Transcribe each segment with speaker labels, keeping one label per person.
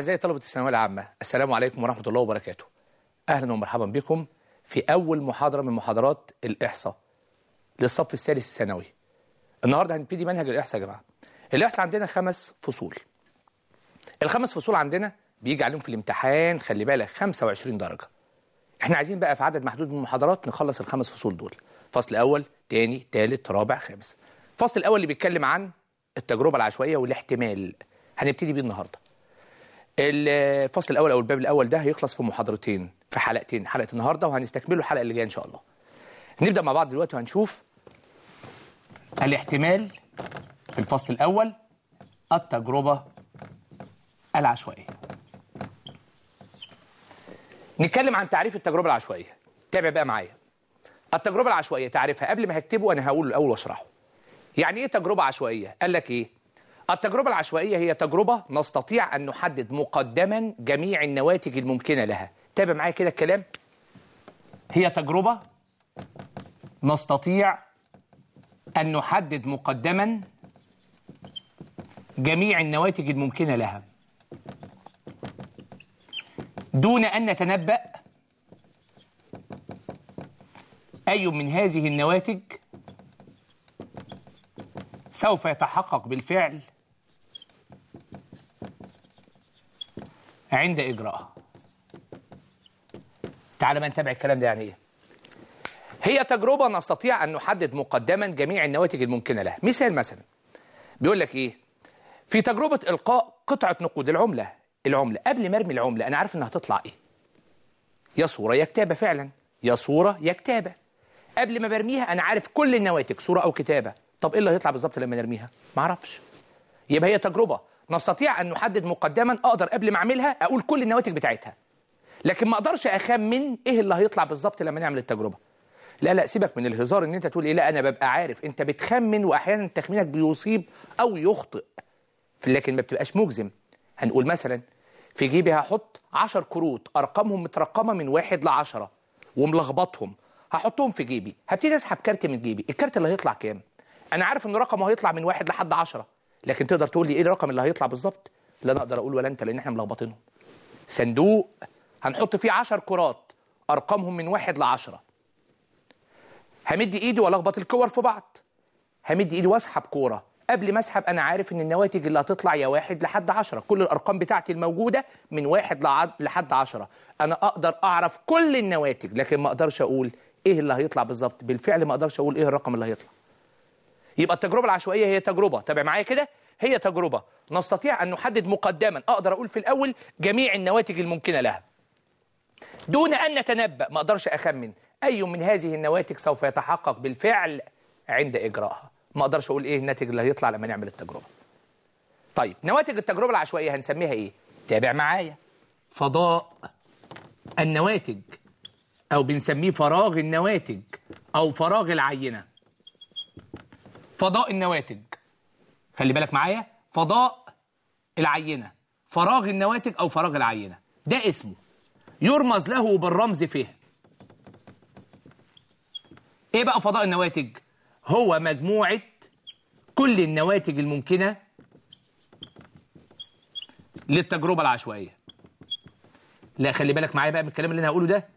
Speaker 1: أعزائي طلبة الثانوية العامة، السلام عليكم ورحمة الله وبركاته. أهلا ومرحبا بكم في أول محاضرة من محاضرات الإحصاء للصف الثالث الثانوي. النهارده هنبتدي منهج الإحصاء يا جماعة. الإحصاء عندنا 5 فصول. الخمس فصول عندنا بيجي عليهم في الامتحان خلي بالك 25 درجة. احنا عايزين بقى في عدد محدود من المحاضرات نخلص ال5 فصول دول. فصل أول، تاني، تالت، رابع، خامس. الفصل الأول اللي بيتكلم عن التجربة العشوائية والاحتمال هنبتدي بيه النهارده. الفصل الاول او الباب الاول ده هيخلص في محاضرتين، في حلقتين، حلقه النهارده وهنستكمله الحلقه اللي جايه ان شاء الله. نبدا مع بعض دلوقتي وهنشوف الاحتمال في الفصل الاول، التجربه العشوائيه. نتكلم عن تعريف التجربه العشوائيه. تابع بقى معايا. التجربه العشوائيه تعريفها قبل ما هكتبه انا هقوله الاول واشرحه. يعني ايه تجربه عشوائيه؟ قال لك ايه؟ التجربة العشوائية هي تجربة نستطيع أن نحدد مقدما جميع النواتج الممكنة لها. تابع معايا كده الكلام. هي تجربة نستطيع أن نحدد مقدما جميع النواتج الممكنة لها دون أن نتنبأ أي من هذه النواتج سوف يتحقق بالفعل عند إجراءها. تعال ما نتابع الكلام ده. يعني إيه؟ هي تجربة نستطيع أن نحدد مقدما جميع النواتج الممكنة لها. مثلا بيقول لك إيه؟ في تجربة إلقاء قطعة نقود العملة قبل ما أرمي العملة أنا عارف إنها هتطلع إيه؟ يا صورة يا كتابة. فعلا يا صورة يا كتابة. قبل ما برميها أنا عارف كل النواتج صورة أو كتابة. طب إيه اللي هيطلع بالظبط لما نرميها؟ ما أعرفش. يبقى هي تجربة نستطيع أن نحدد مقدما، أقدر قبل ما أعملها أقول كل النواتج بتاعتها، لكن ما أقدرش أخمن إيه اللي هيطلع بالظبط لما نعمل التجربة. لا سيبك من الهزار إن أنت تقول إيه. لا أنا ببقى عارف. أنت بتخمن وأحيانا تخمينك بيصيب أو يخطئ، لكن ما بتبقاش مجزم. هنقول مثلا في جيبي هحط 10 كروت أرقامهم مترقمة من 1 ل10 وملخبطهم، هحطهم في جيبي. هبتدي أسحب كارت من جيبي. الكارت اللي هيطلع كام؟ أنا عارف إن رقمه هيطلع من 1 لحد 10، لكن تقدر تقول لي ايه الرقم اللي هيطلع بالظبط؟ لا انا اقدر اقول ولا انت، لان احنا ملخبطينهم. صندوق هنحط فيه 10 كرات ارقامهم من 1 ل10. همد ايدي والخبط الكور في بعض. همد ايدي واسحب كوره. قبل ما اسحب انا عارف ان النواتج اللي هتطلع يا 1 لحد 10. كل الارقام بتاعتي الموجوده من 1 لحد 10. انا اقدر اعرف كل النواتج، لكن ما اقدرش اقول ايه اللي هيطلع بالظبط. بالفعل ما اقدرش اقول ايه الرقم اللي هيطلع. يبقى التجربة العشوائية هي تجربة، تابع معايا كده، هي تجربة نستطيع أن نحدد مقدما، أقدر أقول في الأول جميع النواتج الممكنة لها دون أن نتنبأ، ما أقدرش أخمن أي من هذه النواتج سوف يتحقق بالفعل عند إجراءها. ما أقدرش أقول إيه الناتج اللي هيطلع لما نعمل التجربة. طيب نواتج التجربة العشوائية هنسميها إيه؟ تابع معايا. فضاء النواتج، أو بنسميه فراغ النواتج أو فراغ العينة. فضاء النواتج، خلي بالك معايا، فضاء العينة، فراغ النواتج أو فراغ العينة، ده اسمه يرمز له بالرمز ف. إيه بقى فضاء النواتج؟ هو مجموعة كل النواتج الممكنة للتجربة العشوائية. لا خلي بالك معايا بقى من الكلام اللي أنا هقوله ده.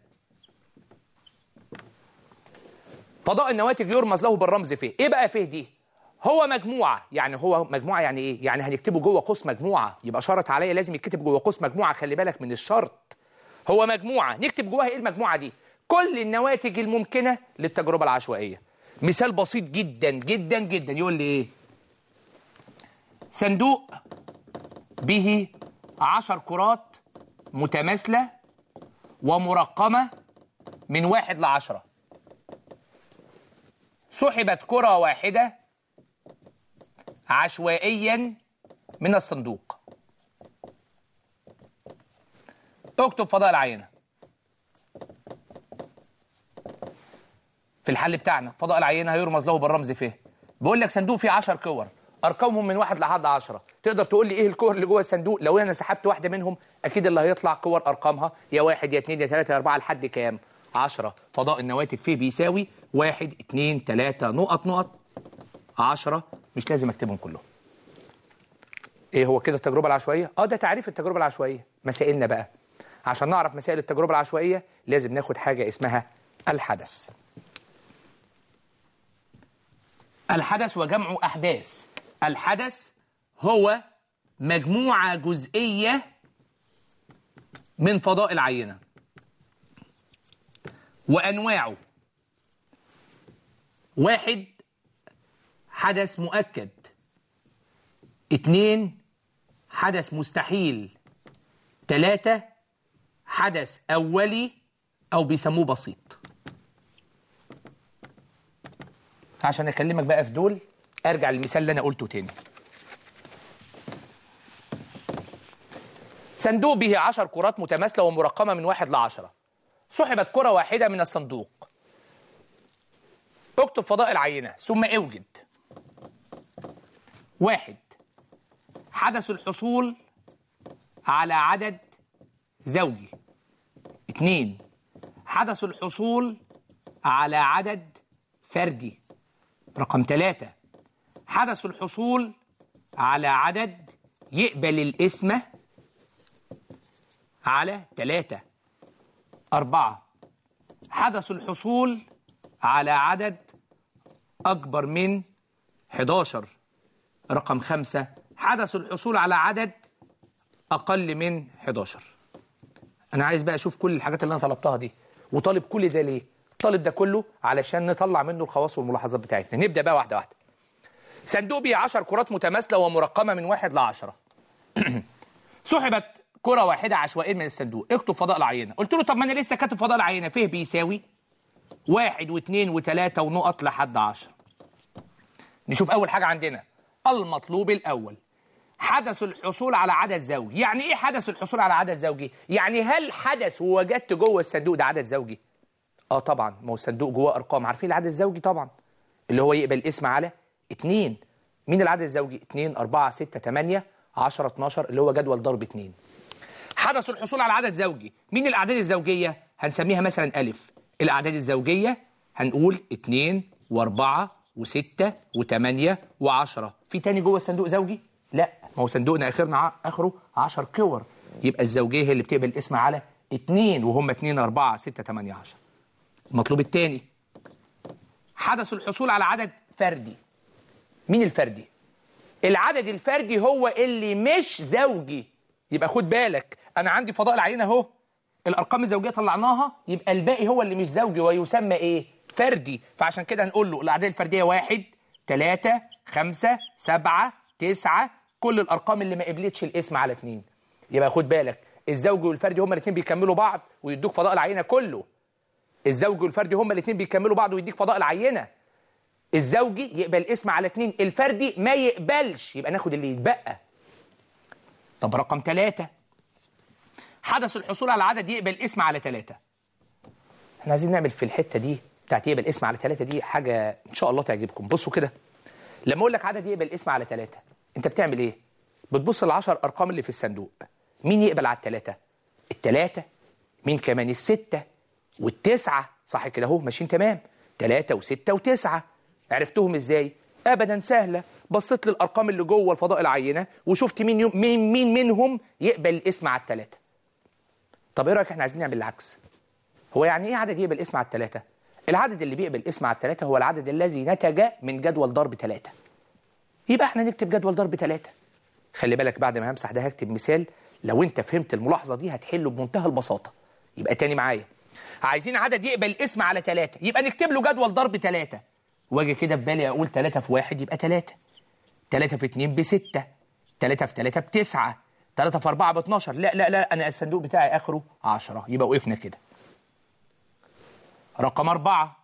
Speaker 1: فضاء النواتج يرمز له بالرمز ف. إيه بقى ف دي؟ هو مجموعة. يعني هو مجموعة يعني إيه؟ يعني هنكتبه جوه قوس مجموعة. يبقى شرط عليا لازم يتكتب جوه قوس مجموعة. خلي بالك من الشرط. هو مجموعة نكتب جواها إيه المجموعة دي؟ كل النواتج الممكنة للتجربة العشوائية. مثال بسيط جدا جدا جدا يقول لي إيه؟ صندوق به 10 كرات متماثلة ومرقمة من 1 ل10. سحبت كرة واحدة عشوائيا من الصندوق. اكتب فضاء العينة. في الحل بتاعنا فضاء العينة هيرمز له بالرمز ف. بيقول لك صندوق فيه 10 كور ارقامهم من 1 لحد 10. تقدر تقول لي ايه الكور اللي جوه الصندوق؟ لو انا سحبت واحده منهم اكيد اللي هيطلع كور ارقامها يا 1 يا 2 يا 3 يا 4 لحد كام؟ 10. فضاء النواتج فيه بيساوي 1 2 3 نقط 10. مش لازم اكتبهم كلهم. ايه هو كده التجربة العشوائية؟ ده تعريف التجربة العشوائية. مسائلنا بقى، عشان نعرف مسائل التجربة العشوائية لازم ناخد حاجة اسمها الحدث. الحدث وجمع أحداث. الحدث هو مجموعة جزئية من فضاء العينة وأنواعه. 1 حدث مؤكد، 2 حدث مستحيل، 3 حدث أولي أو بيسموه بسيط. عشان أكلمك بقى في دول أرجع للمثال اللي أنا قلته تاني. صندوق به 10 كرات متماثلة ومرقمة من 1 ل 10. سحبت كرة واحدة من الصندوق. اكتب فضاء العينة ثم اوجد. 1 حدث الحصول على عدد زوجي. 2 حدث الحصول على عدد فردي. رقم 3 حدث الحصول على عدد يقبل القسمة على 3. 4 حدث الحصول على عدد أكبر من 11. رقم 5 حدث الحصول على عدد أقل من 11. أنا عايز بقى أشوف كل الحاجات اللي أنا طلبتها دي، وطالب كل ده ليه؟ طالب ده كله علشان نطلع منه الخواص والملاحظات بتاعتنا. نبدأ بقى واحدة واحدة. صندوق به 10 كرات متماثلة ومرقمة من 1 ل 10. سحبت كرة واحدة عشوائيا من الصندوق. اكتب فضاء العينة. قلت له طب ما أنا لسه كاتب فضاء العينة. فيه بيساوي 1 و2 و3 ونقط لحد 10. نشوف أول حاجة عندنا المطلوب الأول، حدث الحصول على عدد زوجي. يعني إيه حدث الحصول على عدد زوجي؟ يعني هل حدث ووجدت جوه الصندوق ده عدد زوجي؟ طبعا، ما هو الصندوق جواه أرقام. عارفين العدد الزوجي طبعا اللي هو يقبل الاسم على 2. مين العدد الزوجي؟ 2 4 6 8 10 12 اللي هو جدول ضرب 2. حدث الحصول على عدد زوجي. مين الأعداد الزوجية؟ هنسميها مثلا ألف. الأعداد الزوجية هنقول 2 و4 و6 و8 و10. في تاني جوه الصندوق زوجي؟ لا، ما هو صندوقنا آخره 10 كور. يبقى الزوجية هي اللي بتقبل الاسم على 2 وهم 2 4 6 8 10. المطلوب الثاني حدث الحصول على عدد فردي. مين الفردي؟ العدد الفردي هو اللي مش زوجي. يبقى خد بالك، أنا عندي فضاء العينة أهو، الأرقام الزوجية طلعناها، يبقى الباقي هو اللي مش زوجي ويسمى إيه؟ فردي. فعشان كده هنقول له الأعداد الفردية 1 3 5 7 9، كل الأرقام اللي ما قبلتش الاسم على 2. يبقى خد بالك، الزوجي والفردي هما الاثنين بيكملوا بعض ويدوك فضاء العينة كله. الزوجي والفردي هما الاثنين بيكملوا بعض ويديك فضاء العينة. الزوجي يقبل الاسم على 2، الفردي ما يقبلش، يبقى ناخد اللي يتبقى. طب رقم 3 حدث الحصول على عدد يقبل الاسم على 3. احنا عايزين نعمل في الحتة دي بتاعت يقبل الاسم على 3 دي حاجة إن شاء الله تعجبكم. بصوا كده، لما أقول لك عدد يقبل الاسم على 3 أنت بتعمل إيه؟ بتبص ل10 أرقام اللي في الصندوق. مين يقبل على 3؟ 3. مين كمان؟ 6 و9. صح كده اهو، ماشيين تمام. 3 و6 و9. عرفتهم ازاي؟ ابدا سهله. بصيت للارقام اللي جوه الفضاء العينه وشفت مين منهم يقبل الاسم على 3. طب ايه رايك احنا عايزين نعمل العكس؟ هو يعني ايه عدد يقبل الاسم على 3؟ العدد اللي بيقبل الاسم على 3 هو العدد الذي نتج من جدول ضرب 3. يبقى احنا نكتب جدول ضرب 3. خلي بالك، بعد ما همسح ده هكتب مثال. لو انت فهمت الملاحظه دي هتحله بمنتهى البساطه. يبقى تاني معايا، عايزين عدد يقبل الاسم على 3، يبقى نكتب له جدول ضرب 3. واجي كده في بالي اقول 3 في 1 يبقى 3، 3 في 2 ب6، 3 في 3 ب9، 3 في 4 ب12. لا لا لا، انا الصندوق بتاعي اخره 10. يبقى وقفنا كده. رقم 4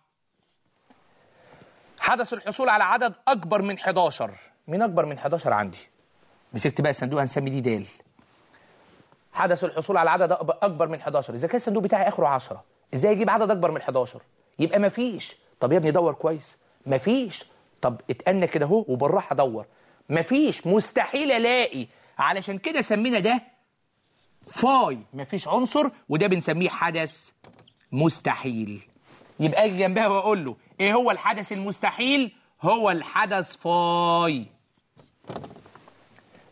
Speaker 1: حدث الحصول على عدد اكبر من 11. مين اكبر من 11 عندي؟ مسكت بقى الصندوق هنسمي دي د. حدث الحصول على عدد اكبر من 11. اذا كان الصندوق بتاعي اخره 10، ازاي اجيب عدد اكبر من 11؟ يبقى مفيش. طب يا ابني دور كويس. مفيش. طب اتأنى كده اهو وبالراحه دور. مفيش، مستحيل الاقي. علشان كده سمينا ده فاي، مفيش عنصر، وده بنسميه حدث مستحيل. يبقى اجي جنبها واقول له ايه هو الحدث المستحيل؟ هو الحدث فاي.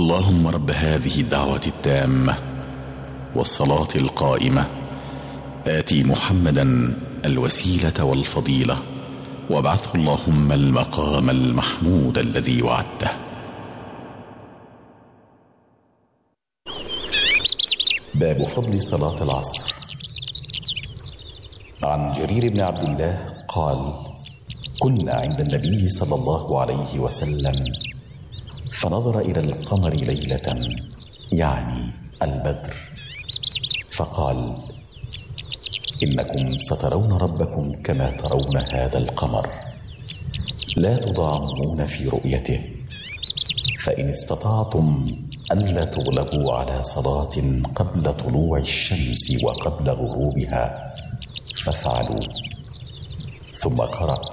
Speaker 2: اللهم رب هذه الدعوة التامة والصلاة القائمة آتي محمدا الوسيلة والفضيلة وابعثه اللهم المقام المحمود الذي وعدته. باب فضل صلاة العصر. عن جرير بن عبد الله قال: كنا عند النبي صلى الله عليه وسلم فنظر إلى القمر ليلة، يعني البدر، فقال: إنكم سترون ربكم كما ترون هذا القمر، لا تضامون في رؤيته، فإن استطعتم ألا تغلبوا على صلاة قبل طلوع الشمس وقبل غروبها فافعلوا. ثم قرأ: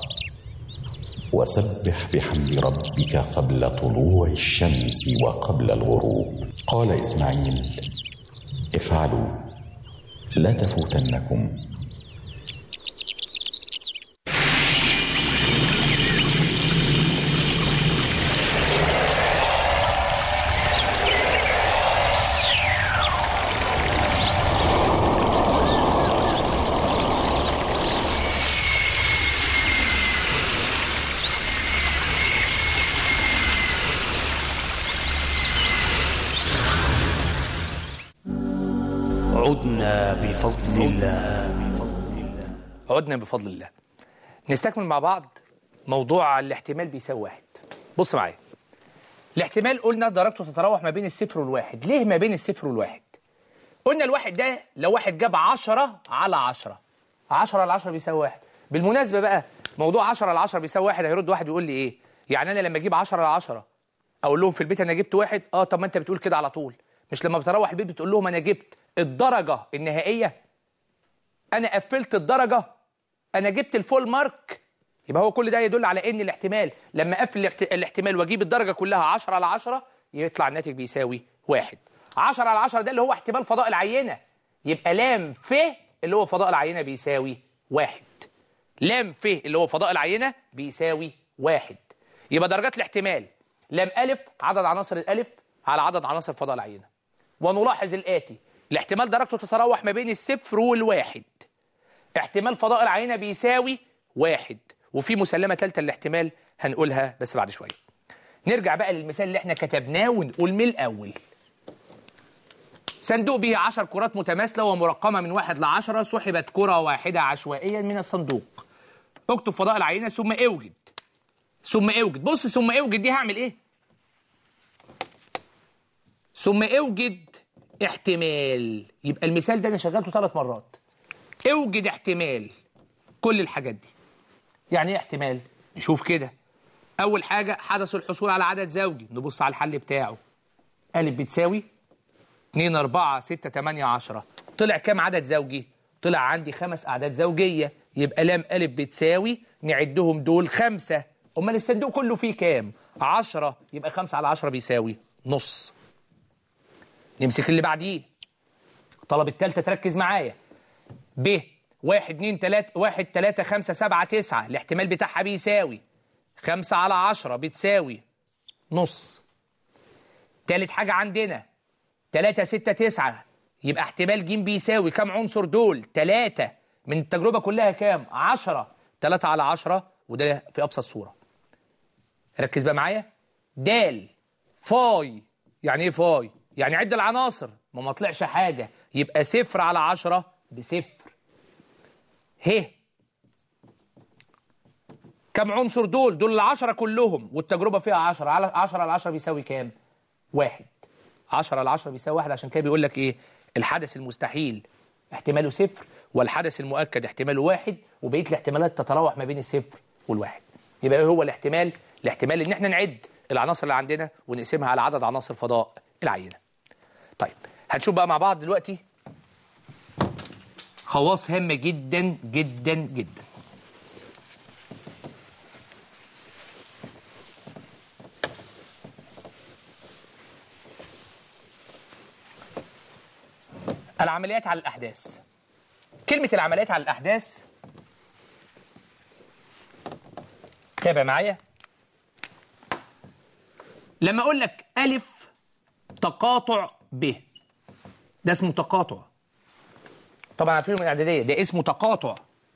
Speaker 2: وسبح بحمد ربك قبل طلوع الشمس وقبل الغروب. قال إسماعيل: افعلوا لا تفوتنكم.
Speaker 3: عدنا بفضل الله.
Speaker 1: عدنا بفضل الله. نستكمل مع بعض موضوع الاحتمال بيساوي واحد. بص معايا، الاحتمال قلنا درجته تتراوح ما بين الصفر والواحد. ليه ما بين الصفر والواحد؟ قلنا الواحد ده لو واحد جاب 10 على 10، 10 على 10 بيساوي واحد. بالمناسبة بقى موضوع 10 على 10 بيساوي واحد، هيرد واحد يقول لي ايه؟ يعني انا لما اجيب 10 على 10 اقول لهم في البيت انا جبت واحد؟ طب ما انت بتقول كده على طول، مش لما بتروح البيت بتقول لهم انا جبت الدرجة النهائية، انا قفلت الدرجة، انا جبت الفول مارك؟ يبقى هو كل ده يدل على ان الاحتمال لما اقفل الاحتمال واجيب الدرجة كلها 10 على 10 يطلع الناتج بيساوي واحد. 10 على 10 ده اللي هو احتمال فضاء العينة، يبقى لام ف اللي هو فضاء العينة بيساوي واحد. لام ف اللي هو فضاء العينة بيساوي واحد. يبقى درجات الاحتمال لام ألف عدد عناصر الألف على عدد عناصر فضاء العينة. ونلاحظ الآتي: الاحتمال درجته تتراوح ما بين الصفر والواحد. احتمال فضاء العينة بيساوي واحد. وفي مسلمة ثالثة للاحتمال هنقولها بس بعد شوية. نرجع بقى للمثال اللي احنا كتبناه ونقول من الأول. صندوق به 10 كرات متماثلة ومرقمة من 1 ل 10، سحبت كرة واحدة عشوائيا من الصندوق. اكتب فضاء العينة ثم اوجد. ثم اوجد، بص ثم اوجد دي هعمل ايه؟ ثم اوجد احتمال. يبقى المثال ده انا شغلته 3 مرات. اوجد احتمال كل الحاجات دي. يعني ايه احتمال؟ نشوف كده. اول حاجة حدث الحصول على عدد زوجي، نبص على الحل بتاعه. أ بتساوي 2 4 6 8 10. طلع كام عدد زوجي؟ طلع عندي 5 أعداد زوجية. يبقى لام أ بتساوي نعدهم دول 5. امال الصندوق كله فيه كام؟ 10. يبقى 5 على 10 بيساوي نص. نمسك اللي بعديه. طلب التالتة تركز معايا. ب 1 2 3 1 3 5 7 9. الاحتمال بتاعها بيساوي 5 على 10 بتساوي نص. تالت حاجة عندنا 3 6 9. يبقى احتمال ج بيساوي كام عنصر دول؟ 3. من التجربة كلها كام؟ 10. 3 على 10 وده في أبسط صورة. ركز بقى معايا. د فاي. يعني ايه فاي؟ يعني عد العناصر. ما طلعش حاجة، يبقى 0 على 10 بصفر. ه كم عنصر دول؟ دول 10 كلهم والتجربة فيها 10. 10 على 10 بيساوي كام؟ 1. 10 على 10 بيساوي 1. عشان كده بيقول لك ايه؟ الحدث المستحيل احتماله 0 والحدث المؤكد احتماله 1 وبقية الاحتمالات تتراوح ما بين الصفر والواحد. يبقى ايه هو الاحتمال؟ الاحتمال ان احنا نعد العناصر اللي عندنا ونقسمها على عدد عناصر فضاء العينة. طيب هنشوف بقى مع بعض دلوقتي خواص هامة جدا جدا جدا. العمليات على الأحداث. كلمة العمليات على الأحداث تابع معايا. لما أقول لك ألف تقاطع ب. ده اسمه تقاطع. طبعا عارفين من الاعداديه ده اسمه تقاطع.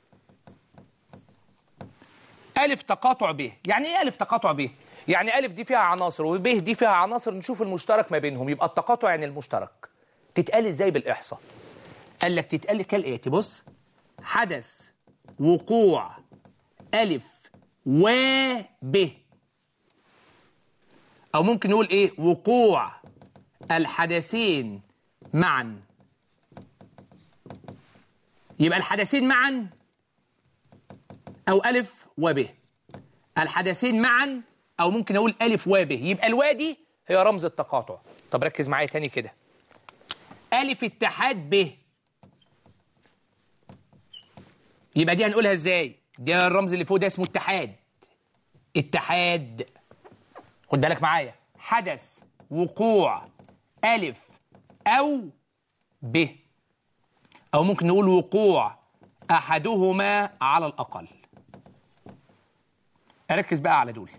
Speaker 1: ألف تقاطع ب. يعني ايه ألف تقاطع ب؟ يعني ألف دي فيها عناصر وب دي فيها عناصر، نشوف المشترك ما بينهم. يبقى التقاطع يعني المشترك. تتقال ازاي بالإحصاء؟ قال لك تتقال كالآتي. بص، حدث وقوع ألف وب، أو ممكن نقول إيه؟ وقوع الحدثين معا. يبقى الحدثين معا أو ألف وب. الحدثين معا، أو ممكن أقول ألف وب. يبقى الوا دي هي رمز التقاطع. طب ركز معايا تاني كده. ألف اتحاد ب، يبقى دي هنقولها ازاي؟ ده الرمز اللي فوق ده اسمه اتحاد. اتحاد. خد بالك معايا. حدث وقوع ألف أو ب، أو ممكن نقول وقوع أحدهما على الأقل. أركز بقى على دول.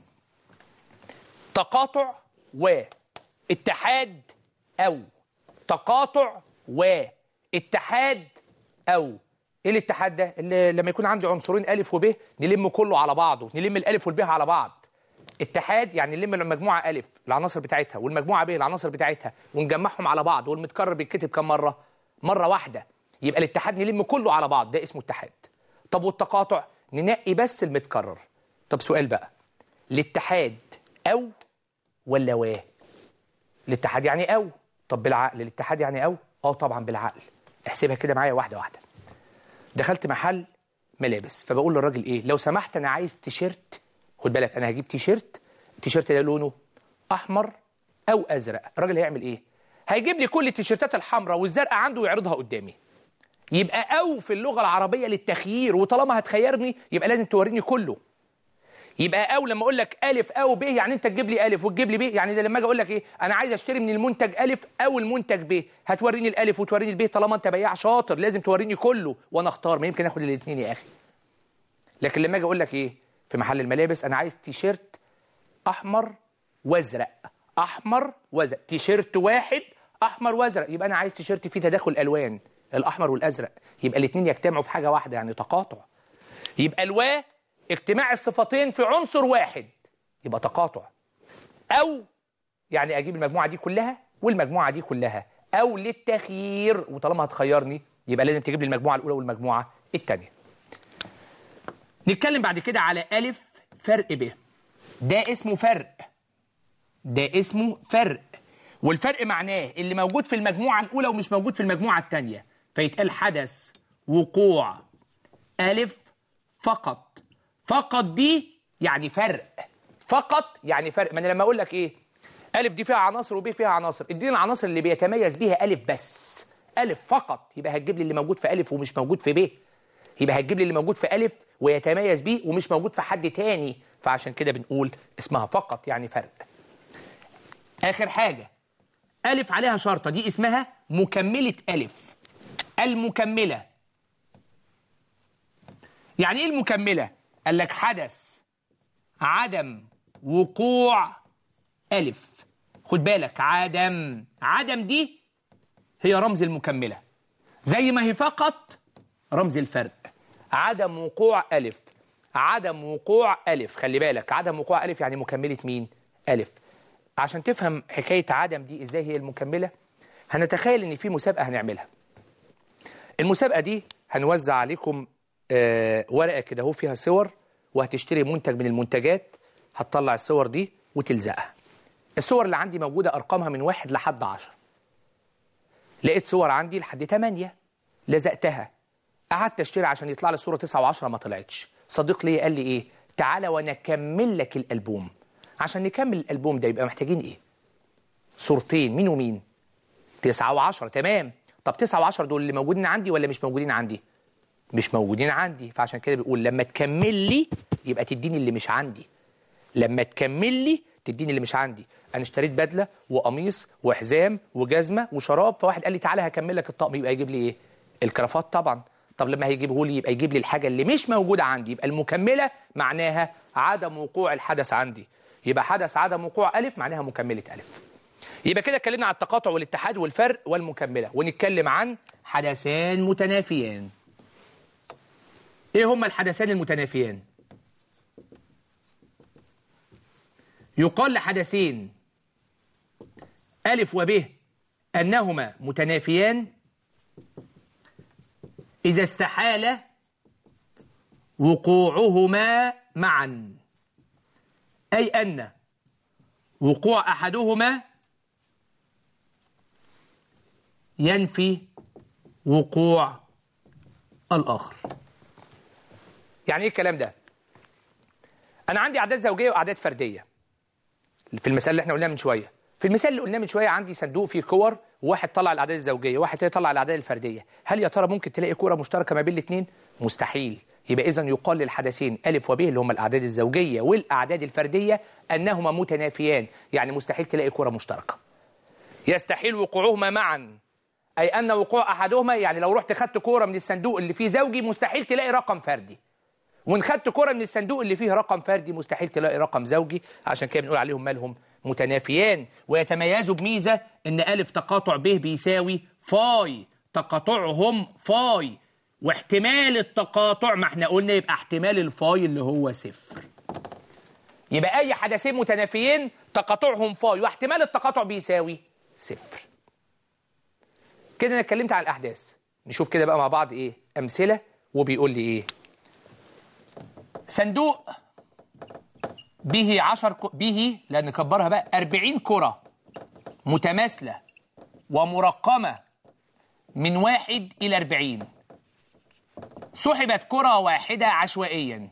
Speaker 1: تقاطع واتحاد أو. تقاطع واتحاد أو. ايه الاتحاد ده؟ اللي لما يكون عندي عنصرين ألف وب نلم كله على بعضه، نلم الألف والب على بعض. اتحاد يعني نلم المجموعة ألف العناصر بتاعتها والمجموعة ب العناصر بتاعتها ونجمعهم على بعض، والمتكرر بيتكتب كم مرة؟ مرة واحدة. يبقى الاتحاد نلم كله على بعض، ده اسمه اتحاد. طب والتقاطع ننقي بس المتكرر. طب سؤال بقى، الاتحاد أو ولا و؟ الاتحاد يعني أو. طب بالعقل الاتحاد يعني أو؟ طبعا بالعقل. احسبها كده معايا واحدة واحدة. دخلت محل ملابس، فبقول للراجل ايه؟ لو سمحت انا عايز تيشيرت. خد بالك انا هجيب تيشيرت، التيشيرت ده لونه احمر او ازرق. الراجل هيعمل ايه؟ هيجيب لي كل التيشيرتات الحمراء والزرقاء عنده ويعرضها قدامي. يبقى او في اللغه العربيه للتخيير، وطالما هتخيرني يبقى لازم توريني كله. يبقى او لما اقول لك الف او ب يعني انت تجيب لي الف وتجيب لي ب. يعني ده لما اجي اقول لك ايه؟ انا عايز اشتري من المنتج الف او المنتج ب، هتوريني الالف وتوريني الب. طالما انت بياع شاطر لازم توريني كله وانا اختار. ما يمكن اخد الاثنين يا اخي. لكن لما اجي اقول لك ايه في محل الملابس؟ انا عايز تيشيرت احمر وازرق. احمر وازرق، تيشيرت واحد احمر وازرق. يبقى انا عايز تيشيرت فيه تداخل الوان، الاحمر والازرق. يبقى الاثنين يجتمعوا في حاجه واحده، يعني تقاطع. يبقى الوا اجتماع الصفتين في عنصر واحد، يبقى تقاطع. أو يعني أجيب المجموعة دي كلها والمجموعة دي كلها، أو للتخيير، وطالما هتخيرني يبقى لازم تجيب لي المجموعة الأولى والمجموعة الثانية. نتكلم بعد كده على ألف فرق ب. ده اسمه فرق. ده اسمه فرق. والفرق معناه اللي موجود في المجموعة الأولى ومش موجود في المجموعة الثانية. فيتقال حدث وقوع ألف فقط. فقط دي يعني فرق. فقط يعني فرق. ما انا لما اقول لك ايه؟ الف دي فيها عناصر وب فيها عناصر، اديني العناصر اللي بيتميز بيها الف بس. الف فقط، يبقى هتجيب لي اللي موجود في الف ومش موجود في ب. يبقى هتجيب لي اللي موجود في الف ويتميز بيه ومش موجود في حد تاني. فعشان كده بنقول اسمها فقط يعني فرق. اخر حاجه الف عليها شرطه، دي اسمها مكمله الف. المكمله يعني ايه المكمله؟ قال لك حدث عدم وقوع ألف. خد بالك، عدم دي هي رمز المكملة، زي ما هي فقط رمز الفرق. عدم وقوع ألف. عدم وقوع ألف. خلي بالك، عدم وقوع ألف يعني مكملة مين؟ ألف. عشان تفهم حكاية عدم دي إزاي هي المكملة، هنتخيل إن في مسابقة هنعملها. المسابقة دي هنوزع عليكم ورقة كده اهو فيها صور، وهتشتري منتج من المنتجات، هتطلع الصور دي وتلزقها. الصور اللي عندي موجودة أرقامها من 1 لحد 10. لقيت صور عندي لحد 8، لزقتها. قعدت اشتري عشان يطلع لي الصورة 9 و10، ما طلعتش. صديق لي قال لي ايه؟ تعالى وانا اكمل لك الألبوم. عشان نكمل الألبوم ده يبقى محتاجين ايه؟ صورتين. مين ومين؟ 9 و10. تمام. طب 9 و10 دول اللي موجودين عندي ولا مش موجودين عندي؟ مش موجودين عندي. فعشان كده بيقول لما تكمل لي يبقى تديني اللي مش عندي. لما تكمل لي تديني اللي مش عندي. انا اشتريت بدله وقميص وحزام وجزمه وشراب، فواحد قال لي تعالى هكمل لك الطقم، يبقى يجيب لي ايه؟ الكرافات طبعا. طب لما هيجيبه لي يبقى يجيب لي الحاجه اللي مش موجوده عندي. يبقى المكمله معناها عدم وقوع الحدث عندي. يبقى حدث عدم وقوع الف معناها مكمله الف. يبقى كده اتكلمنا عن التقاطع والاتحاد والفرق والمكملة، ونتكلم عن حدثان متنافيان. ايه هما الحدثان المتنافيان؟ يقال لحدثين ألف وب أنهما متنافيان إذا استحال وقوعهما معا، أي أن وقوع أحدهما ينفي وقوع الآخر. يعني إيه الكلام ده؟ أنا عندي أعداد زوجية وأعداد فردية في المثال اللي احنا قلناه من شوية. في المثال اللي قلناه من شوية عندي صندوق فيه كور، وواحد طلع الأعداد الزوجية وواحد يطلع الأعداد الفردية. هل يا ترى ممكن تلاقي كورة مشتركة ما بين الاثنين؟ مستحيل. يبقى إذن يقال للحدثين ألف وب اللي هم الأعداد الزوجية والأعداد الفردية أنهما متنافيان، يعني مستحيل تلاقي كورة مشتركة. يستحيل وقوعهما معا، أي أن وقوع أحدهما، يعني لو رحت خدت كورة من الصندوق اللي فيه زوجي مستحيل تلاقي رقم فردي، وإن خدت كورة من الصندوق اللي فيه رقم فردي مستحيل تلاقي رقم زوجي. عشان كده بنقول عليهم مالهم متنافيان. ويتميزوا بميزة إن ألف تقاطع ب بيساوي فاي، تقاطعهم فاي، واحتمال التقاطع ما احنا قلنا يبقى احتمال الفاي اللي هو صفر. يبقى أي حدثين متنافيين تقاطعهم فاي واحتمال التقاطع بيساوي صفر. كده أنا اتكلمت على الأحداث. نشوف كده بقى مع بعض إيه أمثلة. وبيقول لي إيه؟ صندوق به لأن نكبرها بقى 40 كرة متماثلة ومرقمة من 1 إلى 40. سحبت كرة واحدة عشوائيا.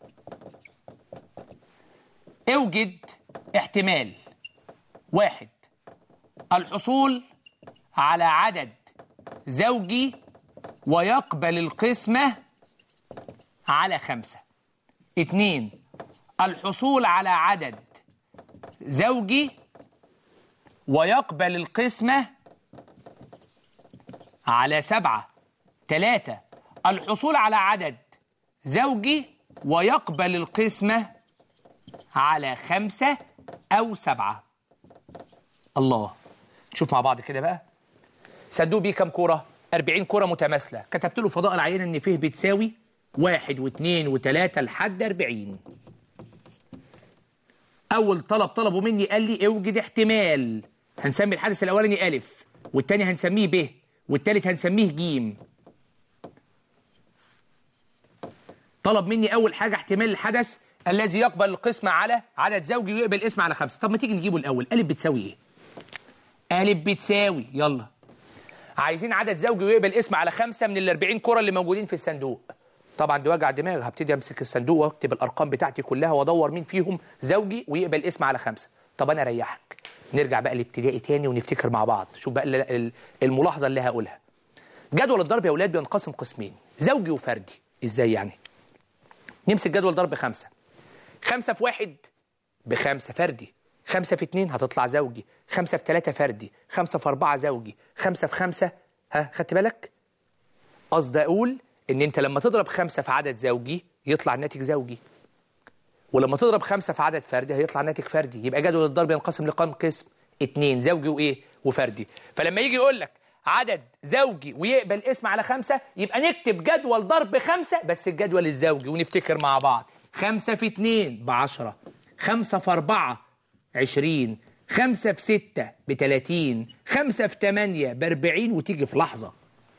Speaker 1: اوجد احتمال: 1. الحصول على عدد زوجي ويقبل القسمة على 5. 2. الحصول على عدد زوجي ويقبل القسمة على 7. 3. الحصول على عدد زوجي ويقبل القسمة على 5 أو 7. الله، نشوف مع بعض كده بقى. صندوق بيه كام كورة؟ 40 كورة متماثلة. كتبت له فضاء العينة إن فيه بتساوي 1 و2 و3 لحد 40. أول طلبه مني قال لي اوجد احتمال. هنسمي الحدث الأولاني ألف، والتاني هنسميه ب، والتالت هنسميه ج. طلب مني أول حاجة احتمال الحدث الذي يقبل القسمة على عدد زوجي ويقبل القسمة على 5. طب ما تيجي نجيبه الأول. ألف بتساوي إيه؟ ألف بتساوي، يلا عايزين عدد زوجي ويقبل القسمة على 5 من ال 40 كرة اللي موجودين في الصندوق. طبعا دي وجع دماغ. هبتدي امسك الصندوق واكتب الارقام بتاعتي كلها وادور مين فيهم زوجي ويقبل اسم على 5. طب انا اريحك، نرجع بقى لابتدائي تاني ونفتكر مع بعض. شوف بقى الملاحظه اللي هقولها. جدول الضرب يا اولاد بينقسم قسمين: زوجي وفردي. ازاي يعني؟ نمسك جدول ضرب 5. 5 في 1 ب5 فردي، 5 في 2 هتطلع زوجي، 5 في 3 فردي، 5 في 4 زوجي، 5 في 5. ها، خدت بالك؟ قصدي اقول ان انت لما تضرب 5 في عدد زوجي يطلع الناتج زوجي، ولما تضرب 5 في عدد فردي هيطلع الناتج فردي. يبقى جدول الضرب ينقسم لكام قسم؟ 2: زوجي وايه؟ وفردي. فلما يجي يقول لك عدد زوجي ويقبل اسم على 5 يبقى نكتب جدول ضرب 5 بس الجدول الزوجي ونفتكر مع بعض. 5 في 2 ب10، 5 في 4 20، 5 في 6 ب30، 5 في 8 ب40. وتيجي في لحظة.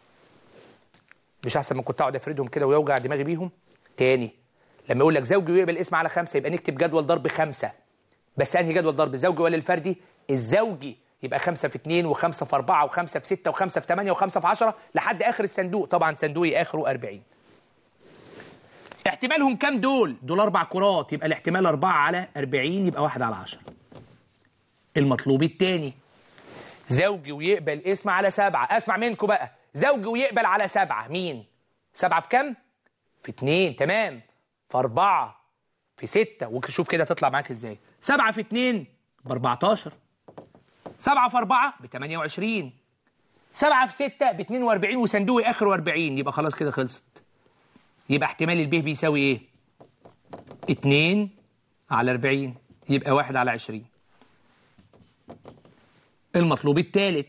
Speaker 1: مش احسن ما كنت اقعد افردهم كده ويوجع دماغي بيهم؟ تاني، لما يقول لك زوجي ويقبل اسم على 5 يبقى نكتب جدول ضرب 5. بس انهي جدول ضرب، الزوجي ولا الفردي؟ الزوجي. يبقى 5 في 2 و5 في 4 و5 في 6 و5 في 8 و5 في 10 لحد اخر الصندوق. طبعا صندوقي اخره 40. احتمالهم كام دول؟ دول 4 كرات، يبقى الاحتمال 4 على 40 يبقى 1 على 10. المطلوب الثاني: زوجي ويقبل اسم على 7. اسمع منكم بقى، زوجي ويقبل على 7. مين؟ 7 في كام؟ في 2. تمام. في 4 في 6. وشوف كده تطلع معاك ازاي. 7 في 2 ب 14، 7 في 4 ب 28، 7 في 6 ب 42 وصندوقي اخره 40. يبقى خلاص كده خلصت. يبقى احتمال الب بيساوي ايه؟ 2 على 40 يبقى 1 على 20. المطلوب الثالث،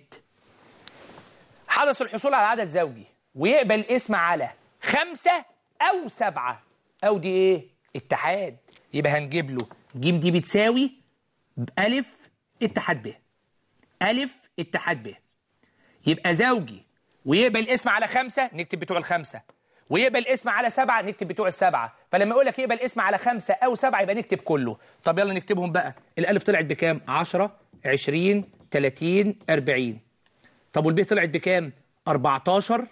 Speaker 1: حدث الحصول على عدد زوجي ويقبل الاسم على 5 أو 7، أو دي إيه؟ اتحاد. يبقى هنجيب له ج دي بتساوي ألف اتحاد ب، ألف اتحاد ب. يبقى زوجي ويقبل الاسم على 5 نكتب بتوع ال5، ويقبل الاسم على 7 نكتب بتوع ال7. فلما يقول لك يقبل الاسم على 5 أو 7 يبقى نكتب كله. طب يلا نكتبهم بقى. الألف طلعت بكام؟ 10 20 30 40. طب والب طلعت بكام؟ 14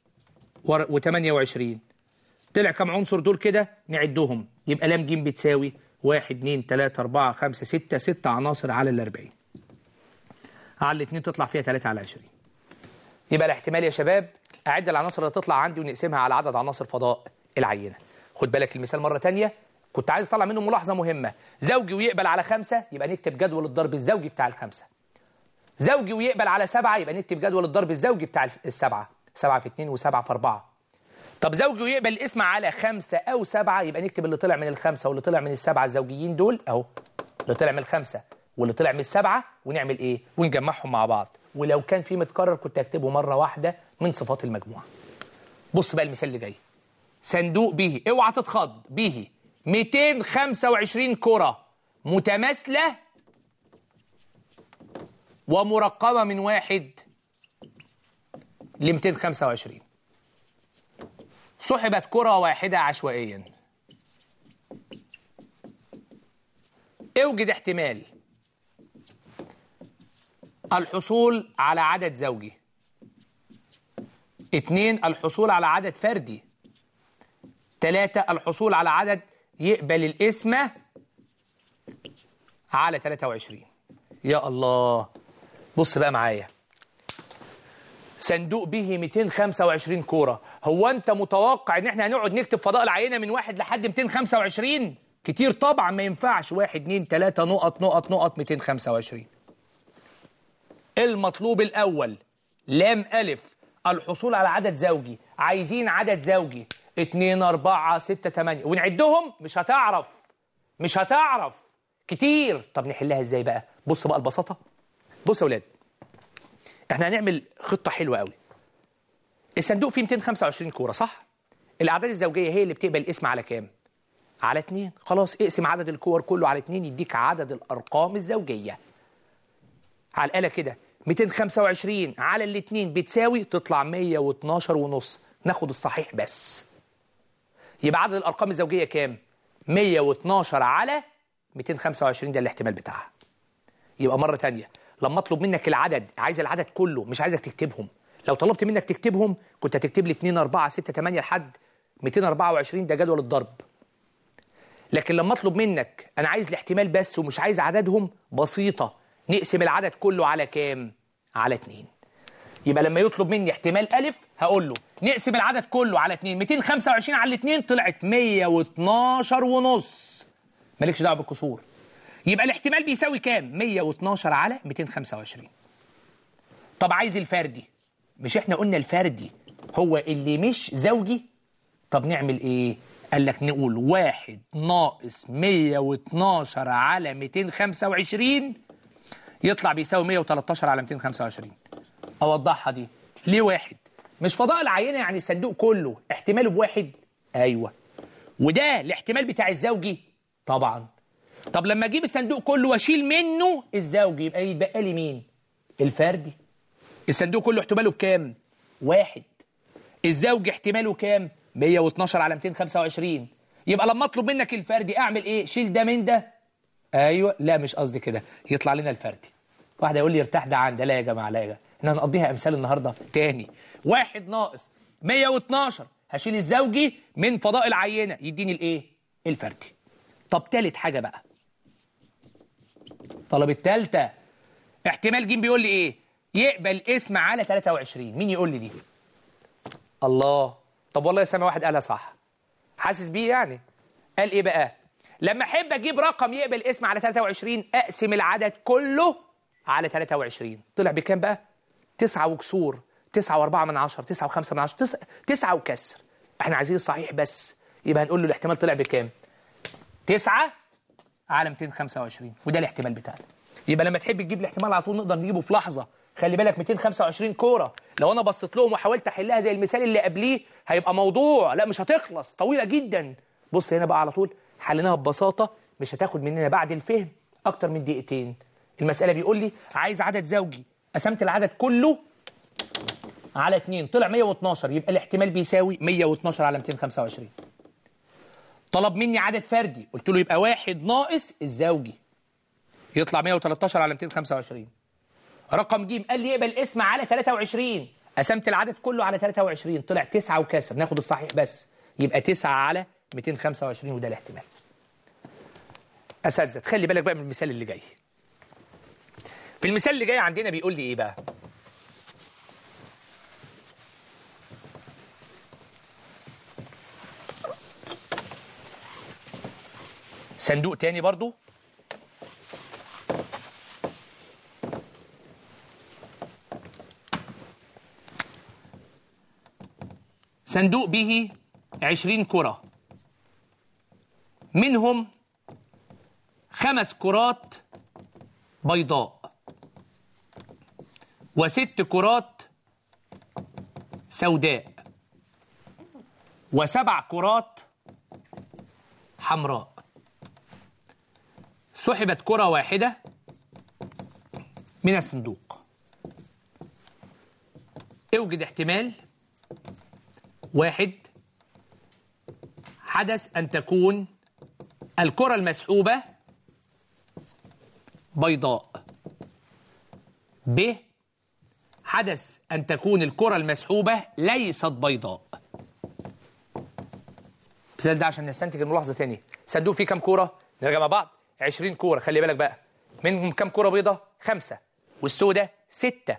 Speaker 1: و28. طلع كم عنصر دول كده؟ نعدهم. يبقى لام ج بتساوي 1 2 3 4 5 6 6 عناصر على ال40. على الاثنين تطلع فيها 3 على 20. يبقى الاحتمال يا شباب أعد العناصر اللي تطلع عندي ونقسمها على عدد عناصر فضاء العينة. خد بالك المثال مرة تانية، كنت عايز أطلع منه ملاحظة مهمة. زوجي ويقبل على 5 يبقى نكتب جدول الضرب الزوجي بتاع ال5. زوجي ويقبل على 7 يبقى نكتب جدول الضرب الزوجي بتاع ال7. 7 في 2 و7 في 4. طب زوجي ويقبل الاسم على 5 أو 7 يبقى نكتب اللي طلع من ال5 واللي طلع من ال7 الزوجيين دول أهو، اللي طلع من ال5 واللي طلع من ال7، ونعمل إيه؟ ونجمعهم مع بعض. ولو كان في متكرر كنت أكتبه مرة واحدة من صفات المجموعة. بص بقى المثال اللي جاي. صندوق به، اوعى تتخض، به 225 كرة متماثلة ومرقمة من 1 ل 225. سحبت كرة واحدة عشوائيا. اوجد احتمال الحصول على عدد زوجي، 2 الحصول على عدد فردي، 3 الحصول على عدد يقبل الاسم على 23. يا الله، بص بقى معايا. صندوق به 225 كورة. هو انت متوقع ان احنا هنقعد نكتب فضاء العينة من 1 لحد 225؟ كتير طبعا، ما ينفعش. 1 2 3 نقط نقط نقط 225. المطلوب الأول لام ألف الحصول على عدد زوجي. عايزين عدد زوجي 2 4 6 8 ونعدهم. مش هتعرف كتير. طب نحلها ازاي بقى؟ بص بقى البساطة. بص يا ولاد، احنا هنعمل خطة حلوة قوي. الصندوق فيه 225 كورة صح؟ الأعداد الزوجية هي اللي بتقبل الاسم على كام؟ على 2. خلاص اقسم عدد الكور كله على 2 يديك عدد الأرقام الزوجية. على الآلة كده 225 على الاثنين بتساوي، تطلع 112 ونص. ناخد الصحيح بس. يبقى عدد الأرقام الزوجية كام؟ 112 على 225، ده الاحتمال بتاعها. يبقى مرة تانية لما اطلب منك العدد، عايز العدد كله، مش عايزك تكتبهم. لو طلبت منك تكتبهم كنت هتكتب لي 2 4 6 8 لحد 224، ده جدول الضرب. لكن لما اطلب منك انا عايز الاحتمال بس ومش عايز عددهم، بسيطة، نقسم العدد كله على كام؟ على 2. يبقى لما يطلب مني احتمال ألف هقول له نقسم العدد كله على 2. 225 على 2 طلعت 112 ونص. مالكش دعوة بالكسور. يبقى الاحتمال بيساوي كام؟ 112 على 225. طب عايز الفردي. مش احنا قلنا الفردي هو اللي مش زوجي؟ طب نعمل ايه؟ قال لك نقول 1 ناقص 112 على 225 يطلع بيساوي 113 على 225. أوضحها دي. ليه 1؟ مش فضاء العينة يعني الصندوق كله احتماله ب1؟ أيوة. وده الاحتمال بتاع الزوجي؟ طبعا. طب لما أجيب الصندوق كله وأشيل منه الزوجي يبقى لي مين؟ الفردي. الصندوق كله احتماله بكام؟ 1. الزوجي احتماله كام؟ 112 على 225. يبقى لما أطلب منك الفردي أعمل إيه؟ شيل ده من ده. ايوه. لا مش قصدي كده، يطلع لنا الفردي. واحد يقول لي ارتاح ده عند. لا يا جماعه، لا يا جماعه، احنا هنقضيها امثال النهارده تاني. 1 ناقص 112 هشيل الزوجي من فضاء العينه يديني الايه؟ الفردي. طب تالت حاجه بقى، طلب التالتة. احتمال ج بيقول لي ايه؟ يقبل اسم على 23. مين يقول لي دي؟ الله. طب والله يا سامع واحد قالها صح، حاسس بيه يعني. قال ايه بقى؟ لما احب اجيب رقم يقبل اسم على 23 اقسم العدد كله على 23. طلع بكام بقى؟ 9 وكسور، 9.4 9.5 9 وكسر. احنا عايزين الصحيح بس، يبقى هنقول له الاحتمال طلع بكام؟ 9 على 225، وده الاحتمال بتاعنا. يبقى لما تحب تجيب الاحتمال على طول نقدر نجيبه في لحظة. خلي بالك 225 كورة، لو أنا بصيت لهم وحاولت أحلها زي المثال اللي قبليه هيبقى موضوع، لا مش هتخلص، طويلة جدا. بص هنا بقى على طول حليناها ببساطة، مش هتاخد مننا بعد الفهم أكتر من دقيقتين. المسألة بيقول لي عايز عدد زوجي، قسمت العدد كله على 2 طلع 112، يبقى الاحتمال بيساوي 112 على 225. طلب مني عدد فردي، قلت له يبقى 1 ناقص الزوجي، يطلع 113 على 225. رقم ج قال لي يقبل الاسم على 23، قسمت العدد كله على 23 طلع 9 وكسر، ناخد الصحيح بس، يبقى 9 على 225 وده الاحتمال. أساتذة خلي بالك بقى من المثال اللي جاي. في المثال اللي جاي عندنا بيقول لي ايه بقى؟ صندوق تاني برضو، صندوق به 20 كرة، منهم 5 كرات بيضاء و6 كرات سوداء و7 كرات حمراء. سحبت كرة واحدة من الصندوق. اوجد احتمال 1 حدث أن تكون الكرة المسحوبة بيضاء، ب حدث أن تكون الكرة المسحوبة ليست بيضاء. المثال ده عشان نستنتج الملاحظة تاني. صندوق فيه كام كرة؟ نرجع مع بعض. 20 كورة، خلي بالك بقى منهم كام كورة بيضة؟ 5، والسوداء 6،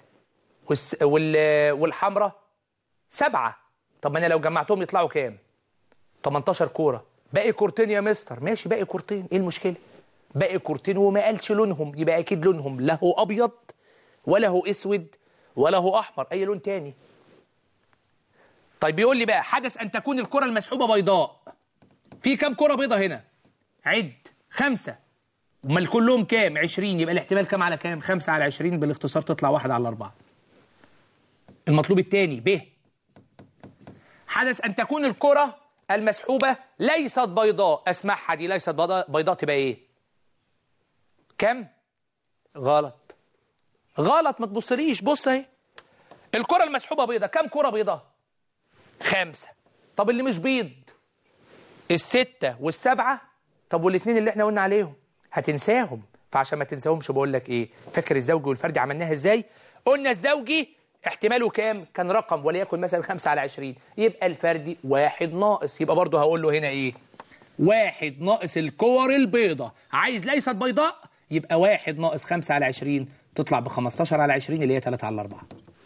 Speaker 1: والحمراء 7. طب ما انا لو جمعتهم يطلعوا كام؟ 18 كورة. باقي كورتين يا مستر. ماشي باقي كورتين، ايه المشكلة؟ باقي كورتين وما قالش لونهم، يبقى اكيد لونهم لا هو ابيض ولا هو اسود ولا هو احمر، اي لون تاني. طيب بيقول لي بقى حدث ان تكون الكرة المسحوبة بيضاء. في كام كرة بيضة هنا؟ عد. 5. امال كلهم كام؟ 20. يبقى الاحتمال كام على كام؟ 5 على 20 بالاختصار تطلع 1 على 4. المطلوب الثاني ب حدث أن تكون الكرة المسحوبة ليست بيضاء. أسمعها دي، ليست بيضاء تبقى إيه؟ كم؟ غلط غلط، ما تبصليش، بص اهي. الكرة المسحوبة بيضاء، كم كرة بيضاء؟ 5. طب اللي مش بيض؟ 6 وال7. طب والاثنين اللي احنا قلنا عليهم هتنساهم، فعشان ما تنساهمش بقول لك ايه؟ فاكر الزوجي والفردي عملناها ازاي؟ قلنا الزوجي احتماله كام؟ كان رقم وليكن مثلا 5 على 20، يبقى الفردي 1 ناقص، يبقى برضه هقول له هنا ايه؟ 1 ناقص الكور البيضاء. عايز ليست بيضاء، يبقى 1 ناقص 5 على 20 تطلع ب 15 على 20 اللي هي 3 على 4.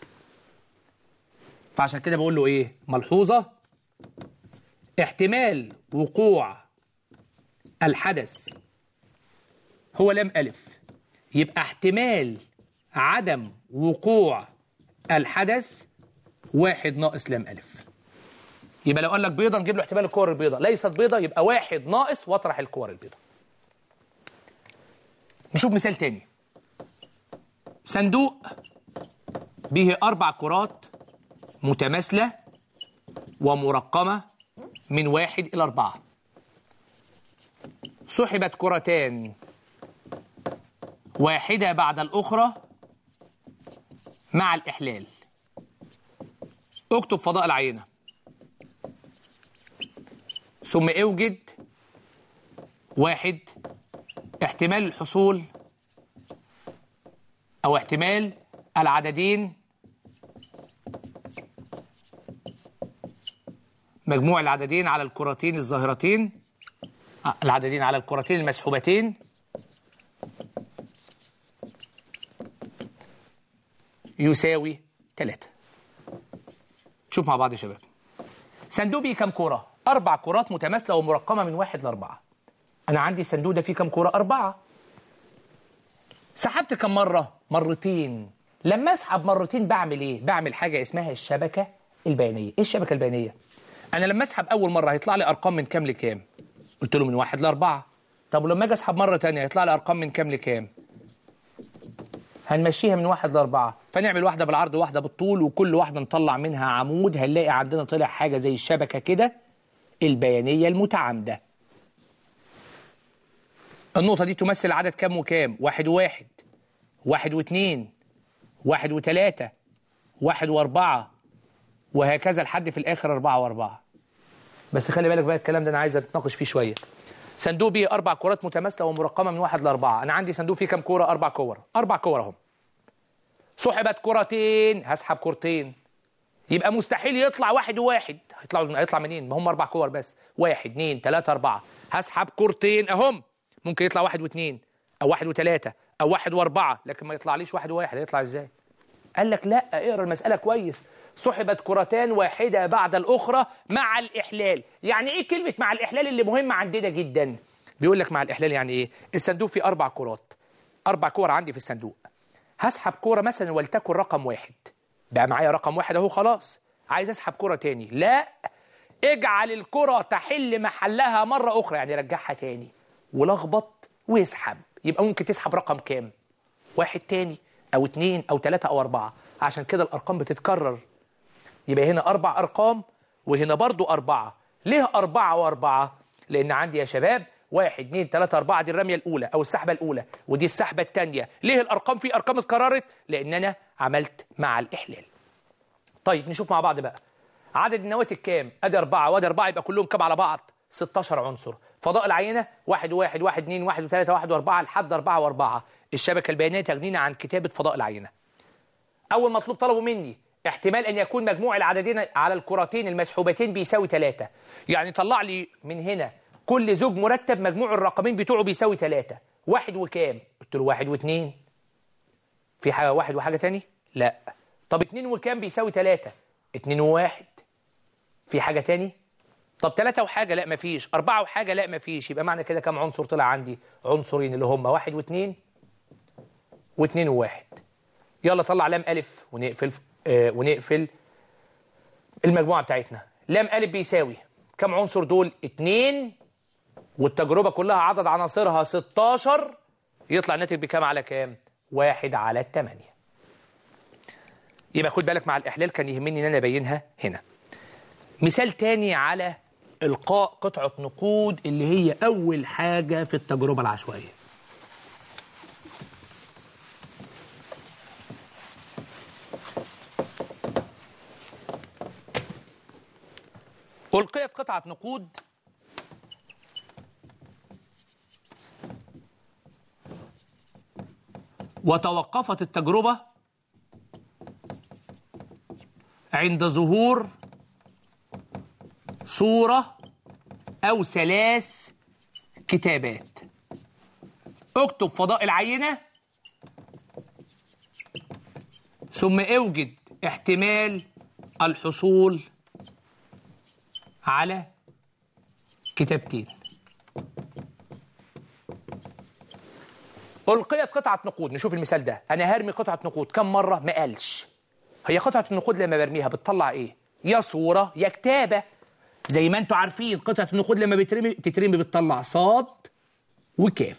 Speaker 1: فعشان كده بقول له ايه؟ ملحوظة: احتمال وقوع الحدث هو لام ألف، يبقى احتمال عدم وقوع الحدث 1 ناقص لام ألف. يبقى لو قال لك بيضة نجيب له احتمال الكور البيضاء، ليست بيضة يبقى 1 ناقص واطرح الكور البيضاء. نشوف مثال تاني. صندوق به 4 كرات متماثلة ومرقمة من 1 إلى 4. سحبت كرتان واحدة بعد الأخرى مع الإحلال. اكتب فضاء العينة، ثم اوجد 1 احتمال الحصول أو احتمال العددين، مجموع العددين على الكرتين الظاهرتين، العددين على الكرتين المسحوبتين يساوي 3. شوف مع بعض يا شباب. صندوق بيه كم كرة؟ 4 كرات متماثلة ومرقمة من 1 ل 4. أنا عندي الصندوق ده فيه كم كرة؟ 4. سحبت كم مرة؟ مرتين. لما أسحب مرتين بعمل إيه؟ بعمل حاجة اسمها الشبكة البيانية. إيه الشبكة البيانية؟ أنا لما أسحب أول مرة هيطلع لي أرقام من كام لكام؟ قلت له من 1 ل 4. طب ولما أجي أسحب مرة تانية هيطلع لي أرقام من كام لكام؟ هنمشيها من 1 ل4، فنعمل واحدة بالعرض وواحدة بالطول، وكل واحدة نطلع منها عمود. هنلاقي عندنا طلع حاجة زي الشبكة كده، البيانية المتعامدة. النقطة دي تمثل عدد كام وكام؟ 1 و1، 1 و2، 1 و3، 1 و4، وهكذا لحد في الآخر 4 و4. بس خلي بالك بقى الكلام ده أنا عايز أتناقش فيه شوية. صندوق بيه 4 كرات متماثلة ومرقمة من 1 ل4. أنا عندي صندوق فيه كام كورة؟ 4 كور. 4 كور أهم. سحبت كرتين، هسحب كورتين، يبقى مستحيل يطلع 1 و1. هيطلع منين؟ ما هم 4 كور بس. 1 2 3 4. هسحب كورتين أهم، ممكن يطلع 1 و2 أو 1 و3 أو 1 و4، لكن ما يطلعليش 1 و1. هيطلع إزاي؟ قال لك لا، اقرا المسألة كويس. سحبت كرتان واحدة بعد الأخرى مع الإحلال. يعني إيه كلمة مع الإحلال اللي مهمة عندنا جدا؟ بيقول لك مع الإحلال يعني إيه؟ الصندوق فيه 4 كرات، 4 كور عندي في الصندوق. هسحب كورة مثلا ولتكن رقم 1، بقى معايا رقم 1 أهو خلاص. عايز أسحب كورة تاني، لا، اجعل الكرة تحل محلها مرة أخرى، يعني رجعها تاني ولخبط واسحب. يبقى ممكن تسحب رقم كام؟ 1 تاني أو 2 أو 3 أو 4. عشان كده الأرقام بتتكرر. يبقى هنا 4 أرقام وهنا برضو 4. ليه 4 و4؟ لأن عندي يا شباب 1 2 3 4 دي الرمية الأولى أو السحبة الأولى، ودي السحبة الثانية. ليه الأرقام في أرقام اتكررت؟ لأن أنا عملت مع الإحلال. طيب نشوف مع بعض بقى. عدد النواتج كام؟ أدي 4 وأدي 4، يبقى كلهم كام على بعض؟ 16 عنصر. فضاء العينة 1 و1 1 2 1 و3 1 و4 لحد 4 و4. الشبكة البيانية تغنينا عن كتابة فضاء العينة. أول مطلوب طلبوا مني احتمال أن يكون مجموع العددين على الكرتين المسحوبتين بيساوي 3. يعني طلع لي من هنا كل زوج مرتب مجموع الرقمين بتوعه بيساوي 3. 1 وكام؟ قلت له 1 و2. في حاجة 1 وحاجة تاني؟ لا. طب 2 وكام بيساوي 3؟ 2 و1. في حاجة تاني؟ طب 3 وحاجة؟ لا مفيش. 4 وحاجة؟ لا مفيش. يبقى معنى كده كام عنصر طلع عندي؟ عنصرين اللي هم 1 و2 و2 و1. يلا طلع لام ألف ونقفل المجموعة بتاعتنا. لام ألف بيساوي كم عنصر دول؟ 2، والتجربة كلها عدد عناصرها 16، يطلع الناتج بكام على كام؟ 1 على 8. يبقى خد بالك مع الإحلال كان يهمني إن أنا أبينها هنا. مثال تاني على إلقاء قطعة نقود اللي هي أول حاجة في التجربة العشوائية. ألقيت قطعة نقود وتوقفت التجربة عند ظهور صورة أو 3 كتابات. اكتب فضاء العينة ثم اوجد احتمال الحصول على كتابتين. ألقيت قطعة نقود. نشوف المثال ده. أنا هرمي قطعة نقود كم مرة؟ ما قالش. هي قطعة النقود لما برميها بتطلع إيه؟ يا صورة يا كتابة. زي ما أنتوا عارفين قطعة النقود لما تترمي بتطلع صاد وكاف.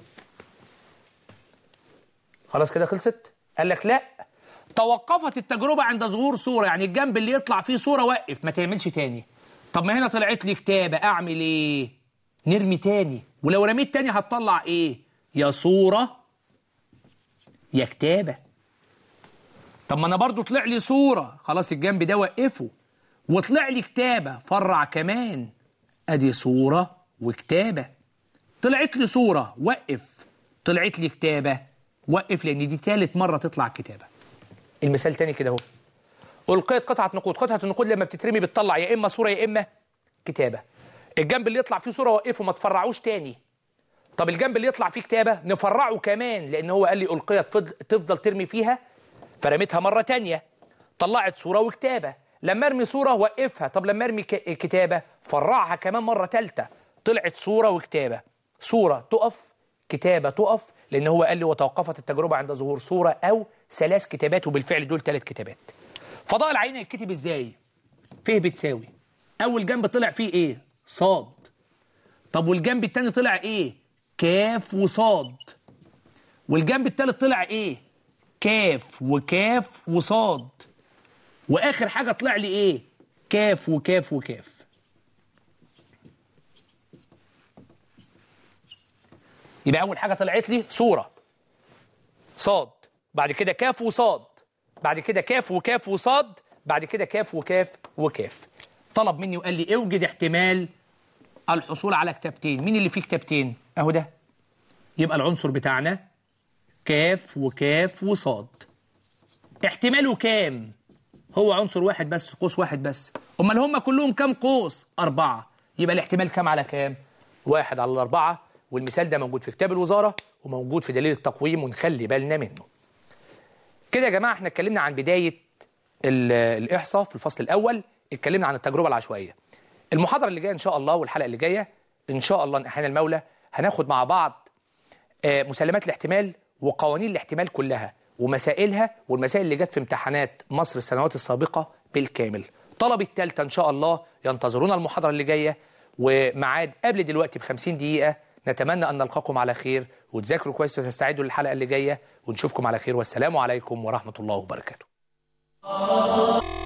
Speaker 1: خلاص كده خلصت؟ قال لك لا، توقفت التجربة عند ظهور صورة، يعني الجنب اللي يطلع فيه صورة وقف، ما تعملش تاني. طب ما هنا طلعت لي كتابة، أعمل إيه؟ نرمي تاني. ولو رميت تاني هتطلع إيه؟ يا صورة يا كتابة. طب ما أنا برضو طلع لي صورة، خلاص الجنب ده وقفه، وطلع لي كتابة، فرع كمان، أدي صورة وكتابة. طلعت لي صورة وقف، طلعت لي كتابة وقف، لأن دي ثالث مرة تطلع كتابة. المثال تاني كده اهو. ألقيت قطعة نقود. قطعة النقود لما بتترمي بتطلع يا إما صورة يا إما كتابة. الجنب اللي يطلع فيه صورة وقفه، ما تفرعوش تاني. طب الجنب اللي يطلع فيه كتابة نفرعه كمان، لأن هو قال لي ألقيت تفضل ترمي فيها، فرميتها مرة تانية طلعت صورة وكتابة. لما ارمي صورة وقفها. طب لما ارمي كتابة فرعها كمان مرة ثالثة، طلعت صورة وكتابة. صورة تقف، كتابة تقف، لأن هو قال لي وتوقفت التجربة عند ظهور صورة أو 3 كتابات، وبالفعل دول 3 كتابات. فضاء العينة يتكتب ازاي؟ فيه بتساوي اول جنب طلع فيه ايه؟ صاد. طب والجنب التاني طلع ايه؟ كاف وصاد. والجنب التالت طلع ايه؟ كاف وكاف وصاد، واخر حاجه طلع لي ايه؟ كاف وكاف وكاف. يبقى اول حاجه طلعت لي صوره صاد، بعد كده كاف وصاد، بعد كده كاف وكاف وصاد، بعد كده كاف وكاف وكاف. طلب مني وقال لي اوجد احتمال الحصول على كتابتين. مين اللي فيه كتابتين؟ اهو ده. يبقى العنصر بتاعنا كاف وكاف وصاد. احتماله كام؟ هو عنصر واحد بس، قوس واحد بس. امال هم كلهم كام قوس؟ 4. يبقى الاحتمال كام على كام؟ 1 على 4. والمثال ده موجود في كتاب الوزارة وموجود في دليل التقويم، ونخلي بالنا منه. كده يا جماعة احنا اتكلمنا عن بداية الإحصاء في الفصل الأول، اتكلمنا عن التجربة العشوائية. المحاضرة اللي جاية إن شاء الله والحلقة اللي جاية إن شاء الله إن أحيانا المولى هناخد مع بعض مسلمات الاحتمال وقوانين الاحتمال كلها ومسائلها، والمسائل اللي جت في امتحانات مصر السنوات السابقة بالكامل. طلب الثالثة إن شاء الله ينتظرونا المحاضرة اللي جاية، وميعاد قبل دلوقتي ب50 دقيقة. نتمنى أن نلقاكم على خير وتذاكروا كويس وتستعدوا للحلقة اللي جاية، ونشوفكم على خير، والسلام عليكم ورحمة الله وبركاته.